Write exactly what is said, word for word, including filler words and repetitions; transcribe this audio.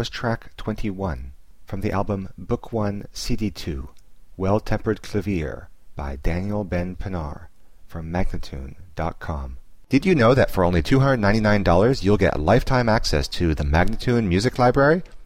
was track twenty-one from the album Book One, C D two, Well-Tempered Clavier by Daniel Ben Pinar from Magnatune dot com. Did you know that for only two hundred ninety-nine dollars you'll get lifetime access to the Magnatune Music Library?